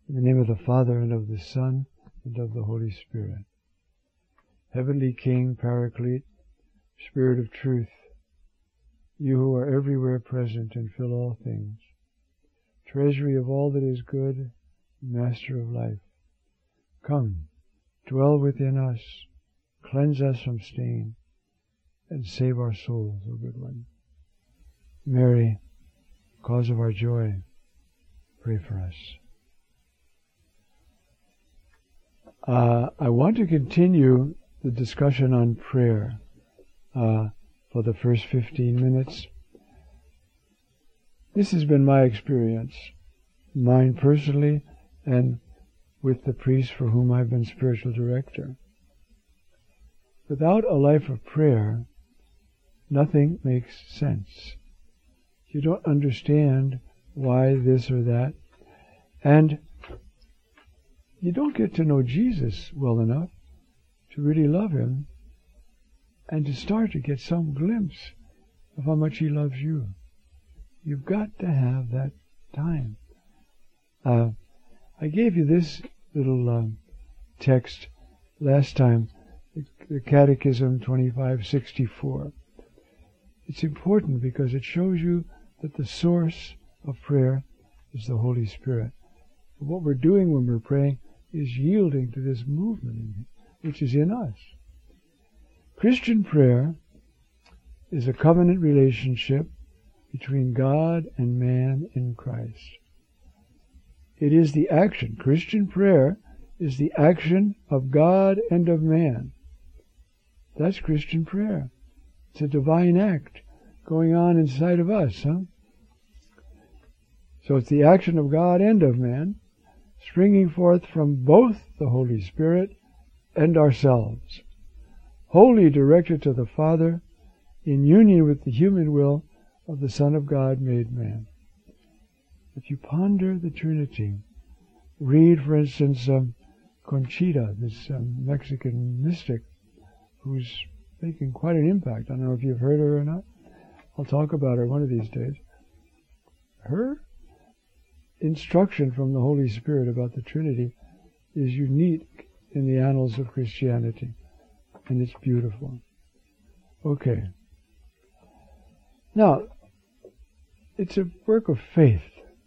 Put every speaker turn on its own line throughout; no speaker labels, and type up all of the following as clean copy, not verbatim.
In the name of the Father, and of the Son, and of the Holy Spirit. Heavenly King, Paraclete, Spirit of Truth, you who are everywhere present and fill all things, treasury of all that is good, Master of life, come, dwell within us, cleanse us from stain, and save our souls, O good one. Mary, cause of our joy, pray for us. I want to continue the discussion on prayer for the first 15 minutes. This has been my experience, mine personally, and with the priest for whom I've been spiritual director. Without a life of prayer, nothing makes sense. You don't understand why this or that, and you don't get to know Jesus well enough to really love Him and to start to get some glimpse of how much He loves you. You've got to have that time. I gave you this little text last time, the Catechism 2564. It's important because it shows you that the source of prayer is the Holy Spirit. What we're doing when we're praying is yielding to this movement which is in us. Christian prayer is a covenant relationship between God and man in Christ. It is the action. Christian prayer is the action of God and of man. That's Christian prayer. It's a divine act going on inside of us, So it's the action of God and of man, springing forth from both the Holy Spirit and ourselves, wholly directed to the Father, in union with the human will of the Son of God made man. If you ponder the Trinity, read, for instance, Conchita, this Mexican mystic, who's making quite an impact. I don't know if you've heard her or not. I'll talk about her one of these days. Her instruction from the Holy Spirit about the Trinity is unique in the annals of Christianity, and it's beautiful. Okay. Now, it's a work of faith.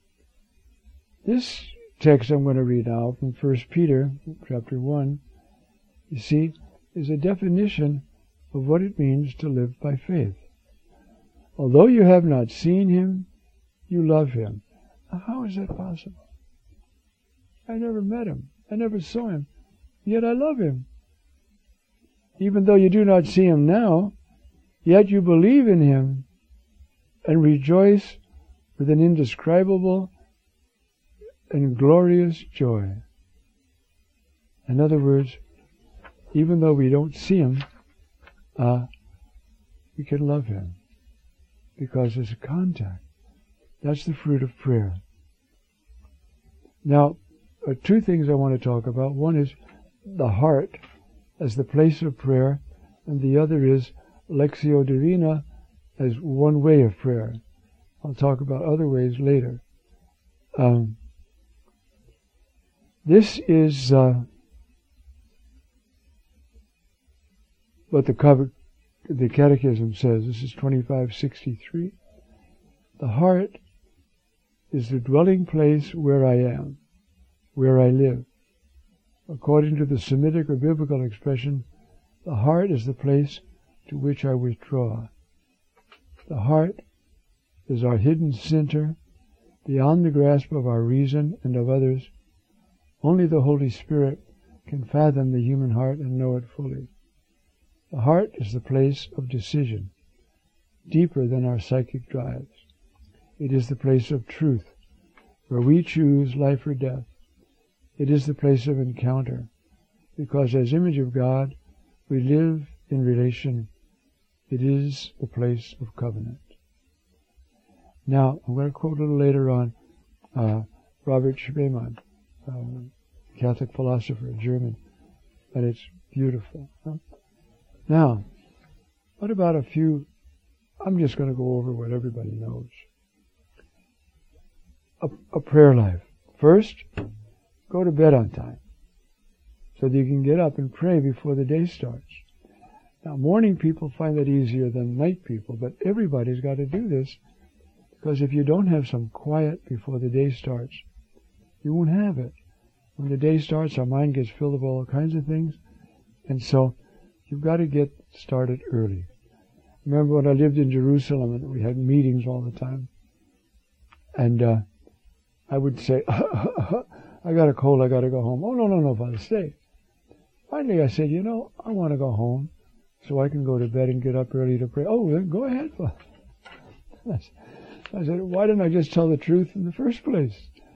This text I'm going to read now from 1 Peter chapter 1, you see, is a definition of what it means to live by faith. Although you have not seen Him, you love Him. How is that possible? I never met Him. I never saw Him. Yet I love Him. Even though you do not see Him now, yet you believe in Him and rejoice with an indescribable and glorious joy. In other words, even though we don't see Him, we can love Him because there's a contact. That's the fruit of prayer. Now, two things I want to talk about. One is the heart as the place of prayer, and the other is Lectio Divina as one way of prayer. I'll talk about other ways later. This is what the Catechism says. This is 2563. The heart is the dwelling place where I am, where I live. According to the Semitic or biblical expression, the heart is the place to which I withdraw. The heart is our hidden center, beyond the grasp of our reason and of others. Only the Holy Spirit can fathom the human heart and know it fully. The heart is the place of decision, deeper than our psychic drives. It is the place of truth, where we choose life or death. It is the place of encounter, because as image of God, we live in relation. It is the place of covenant. Now, I'm going to quote a little later on Robert Spemann, Catholic philosopher, German, and it's beautiful. Now, what about a few? I'm just going to go over what everybody knows. A prayer life. First, go to bed on time so that you can get up and pray before the day starts. Now, morning people find that easier than night people, but everybody's got to do this, because if you don't have some quiet before the day starts, you won't have it. When the day starts, our mind gets filled with all kinds of things, and so you've got to get started early. Remember when I lived in Jerusalem and we had meetings all the time, and I would say, I got a cold, I got to go home. Oh, no, Father, stay. Finally, I said, I want to go home so I can go to bed and get up early to pray. Oh, then go ahead, Father. I said, why didn't I just tell the truth in the first place?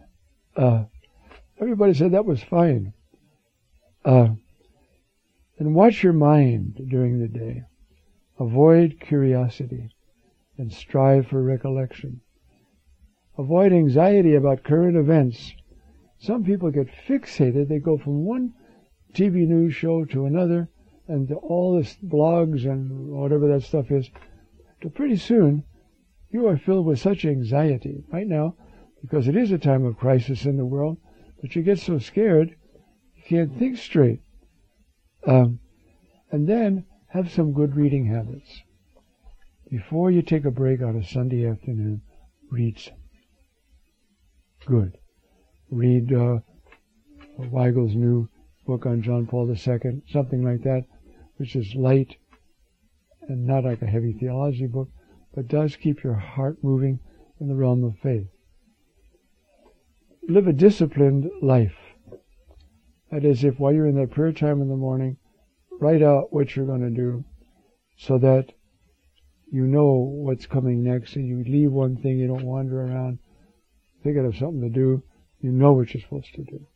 Everybody said that was fine. And watch your mind during the day. Avoid curiosity and strive for recollection. Avoid anxiety about current events. Some people get fixated. They go from one TV news show to another and to all this blogs and whatever that stuff is. So pretty soon, you are filled with such anxiety right now, because it is a time of crisis in the world, but you get so scared, you can't think straight. And then have some good reading habits. Before you take a break on a Sunday afternoon, read some. Good. Read Weigel's new book on John Paul II, something like that, which is light and not like a heavy theology book, but does keep your heart moving in the realm of faith. Live a disciplined life. That is, if while you're in that prayer time in the morning, write out what you're going to do so that you know what's coming next, and you leave one thing, you don't wander around thinking of something to do. You know what you're supposed to do.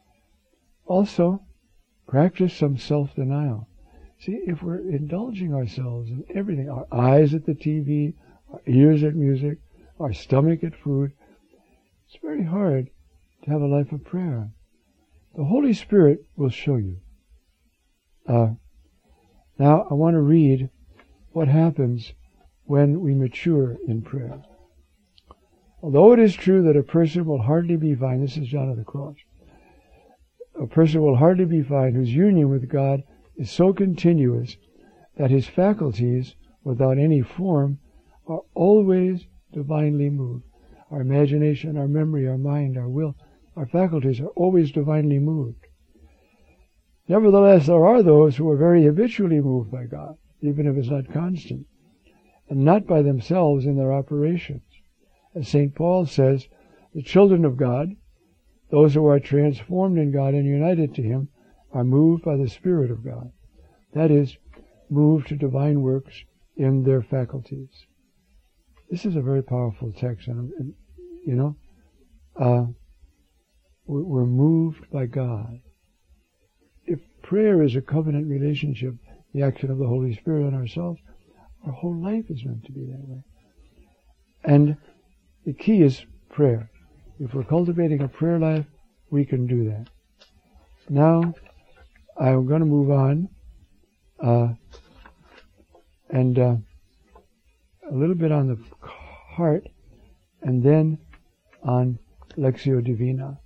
Also, practice some self-denial. See, if we're indulging ourselves in everything, our eyes at the TV, our ears at music, our stomach at food, it's very hard to have a life of prayer. The Holy Spirit will show you. Now, I want to read what happens when we mature in prayer. Although it is true that a person will hardly be fine, this is John of the Cross, a person will hardly be fine whose union with God is so continuous that his faculties, without any form, are always divinely moved. Our imagination, our memory, our mind, our will, our faculties are always divinely moved. Nevertheless, there are those who are very habitually moved by God, even if it's not constant, and not by themselves in their operations. As St. Paul says, the children of God, those who are transformed in God and united to Him, are moved by the Spirit of God. That is, moved to divine works in their faculties. This is a very powerful text, and we're moved by God. If prayer is a covenant relationship, the action of the Holy Spirit on ourselves, our whole life is meant to be that way. And the key is prayer. If we're cultivating a prayer life, we can do that. Now, I'm going to move on and a little bit on the heart, and then on Lectio Divina.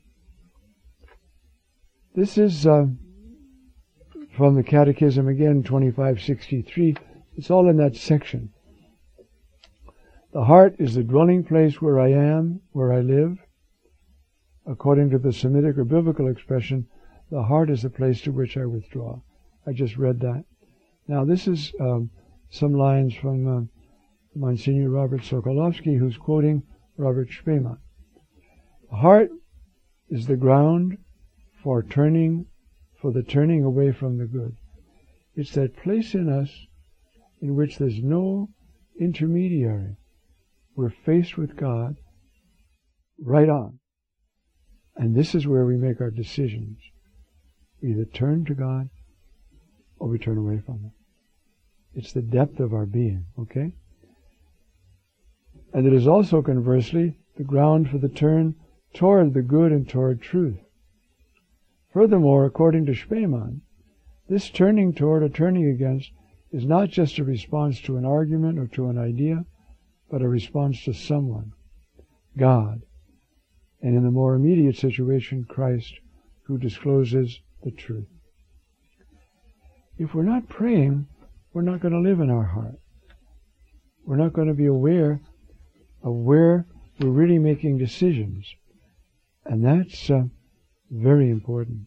This is from the Catechism again, 2563. It's all in that section. The heart is the dwelling place where I am, where I live. According to the Semitic or biblical expression, the heart is the place to which I withdraw. I just read that. Now this is some lines from Monsignor Robert Sokolovsky, who's quoting Robert Spemann. The heart is the ground for the turning away from the good. It's that place in us in which there's no intermediary. We're faced with God right on. And this is where we make our decisions. We either turn to God or we turn away from Him. It's the depth of our being, okay? And it is also, conversely, the ground for the turn toward the good and toward truth. Furthermore, according to Spemann, this turning toward or turning against is not just a response to an argument or to an idea, but a response to someone, God, and in the more immediate situation, Christ, who discloses the truth. If we're not praying, we're not going to live in our heart. We're not going to be aware of where we're really making decisions. And that's very important.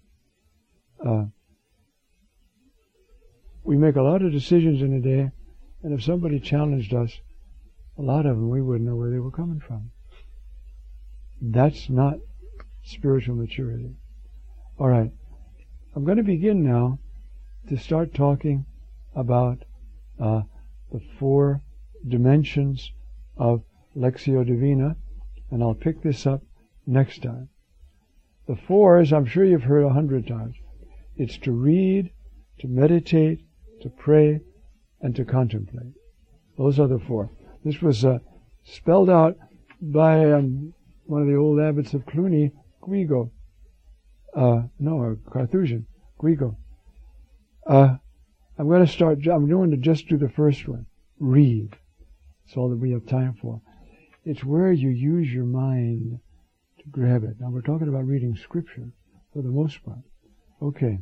We make a lot of decisions in a day, and if somebody challenged us, a lot of them we wouldn't know where they were coming from. That's not spiritual maturity. All right. I'm going to begin now to start talking about the 4 dimensions of Lectio Divina, and I'll pick this up next time. The 4s, I'm sure you've heard 100 times. It's to read, to meditate, to pray, and to contemplate. Those are the 4. This was spelled out by one of the old abbots of Cluny, Guigo. Carthusian, Guigo. I'm going to just do the first one. Read. That's all that we have time for. It's where you use your mind to grab it. Now we're talking about reading Scripture for the most part. Okay.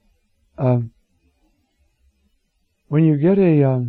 When you get a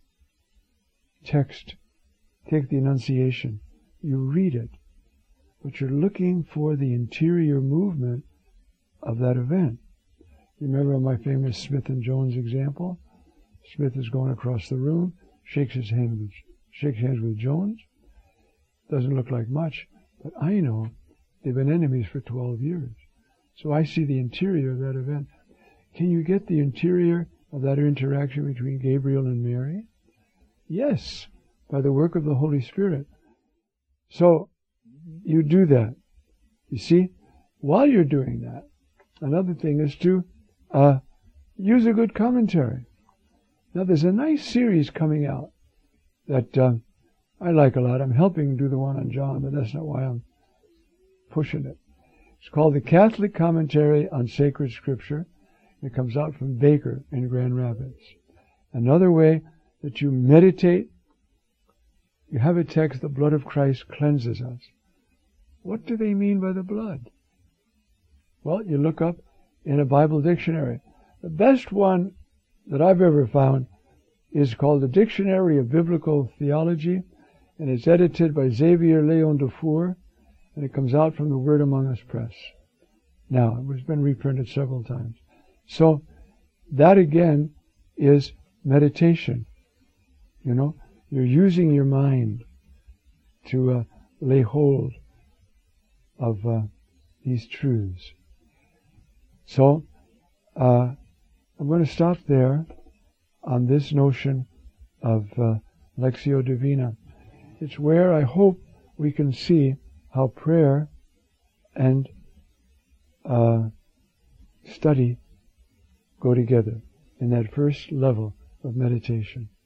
text, take the Annunciation, you read it, but you're looking for the interior movement of that event. You remember my famous Smith and Jones example? Smith is going across the room, shakes hands with Jones. Doesn't look like much, but I know they've been enemies for 12 years. So I see the interior of that event. Can you get the interior of that interaction between Gabriel and Mary? Yes, by the work of the Holy Spirit. So you do that. You see, while you're doing that, another thing is to use a good commentary. Now there's a nice series coming out that I like a lot. I'm helping do the one on John, but that's not why I'm pushing it. It's called the Catholic Commentary on Sacred Scripture. It comes out from Baker in Grand Rapids. Another way that you meditate, you have a text, the blood of Christ cleanses us. What do they mean by the blood? Well, you look up in a Bible dictionary. The best one that I've ever found is called the Dictionary of Biblical Theology, and it's edited by Xavier Léon Dufour, and it comes out from the Word Among Us Press. Now, it has been reprinted several times. So, that again is meditation. You know, you're using your mind to lay hold of these truths. So, I'm going to stop there on this notion of Lectio Divina. It's where I hope we can see how prayer and study go together in that first level of meditation.